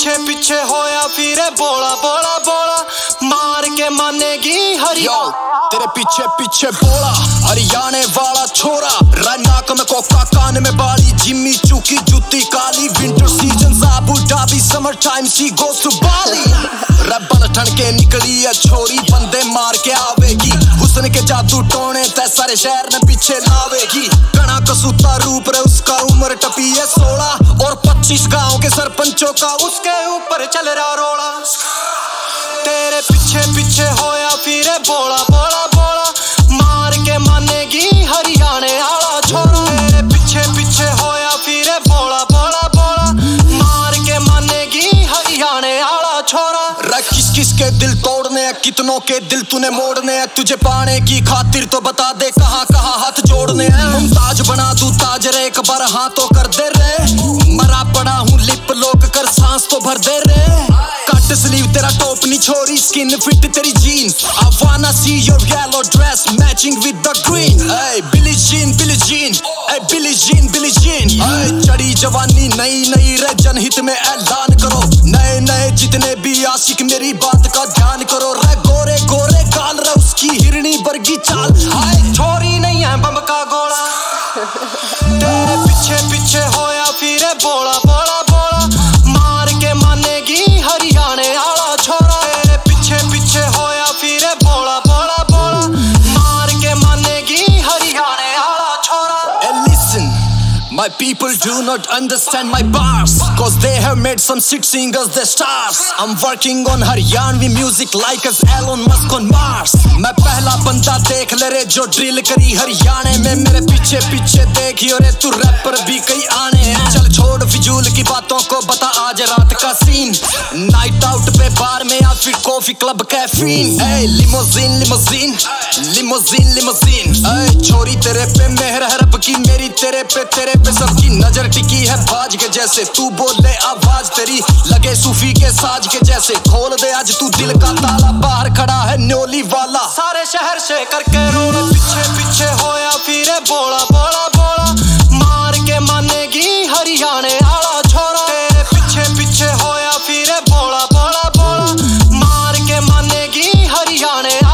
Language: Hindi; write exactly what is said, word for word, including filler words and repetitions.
पीछे पीछे होया फिर बोला बोला बोला मार के मानेगी हरियाणा। तेरे पीछे पीछे बोला हरियाणे वाला छोरा, नाक में कोका कान में बाली, जिम्मी चूकी जूती काली, winter season Abu Dhabi, summer time she goes to Bali. रब्बल ठन के निकली है छोरी, बंदे मार के आवेगी, हुस्न के जादू टोने ते सारे शहर में पीछे लावेगी। कणा कसूता रूप रे उसका, उम्र टपी है सोलह और पच्चीस गांव के सरपंचों का उसके ऊपर चल रहा रोड़ा। तेरे पीछे पीछे होया फिर बोला बोला बोला मार के मानेगी हरियाणे वाला छोरा। तेरे पीछे पीछे होया फिर बोला बोला बोला मार के मानेगी हरियाणे वाला छोरा। किस किस के दिल तोड़ने हैं, कितनों के दिल तूने मोड़ने हैं, तुझे पाने की खातिर तो बता दे कहां कहां हाथ जोड़ने हैं। मुमताज बना दूं ताज रे, एक बार हाथों कर दे रे, मरा पड़ा हूं लिप लोक कर सांस तो भर दे रे। कट स्लीव तेरा टॉप नहीं छोरी, स्किन फिट तेरी jean, I wanna see your yellow dress matching with the green। hey Billie Jean Billie Jean hey Billie Jean Billie Jean hey चढ़ी जवानी नई नई रे, जनहित में ऐलान करो, नए नए जितने भी आशिक मेरी बात का ध्यान करो रे। गोरे गोरे काल रे उसकी हिरनी बरगी चाल, हाय छोरी नहीं है बम का गोला। तेरे पीछे पीछे होया फिर बोला बोला बोला मार के मानेगी हरियाणे वाला छोरा। तेरे पीछे पीछे होया फिर बोला बोला बोला मार के मानेगी हरियाणे वाला छोरा। Hey, listen, my people do not understand my bars, cause they have made some shit singers the stars। I'm working on Haryanvi music like as Elon Musk on Mars। मैं पहला बंदा देख ले रे जो ड्रिल करी हरियाणे में, मेरे पीछे पीछे देखियो रे तू रैपर भी कई आने हैं। चल छोड़ फिजूल की बातों को, बता आज रात का सीन, नाइट आउट पे बार में या फिर coffee club caffeine. hey, limousine limousine limousine limousine hey, छोरी तेरे पे मेहर है रब की, मेरी तेरे पे तेरे पे सबकी नजर टिकी है बाज के जैसे, तू बोले आवाज तेरी लगे सूफी के साज के जैसे। खोल दे आज तू दिल का ताला, बाहर खड़ा है न्योली वाला, सारे शहर से करके रोड़ा। पीछे पीछे होया फिर बोला बोला बोला मार के मानेगी हरियाणे वाला छोरा। तेरे पीछे पीछे होया फिर बोला बोला बोला मार के मानेगी हरियाणे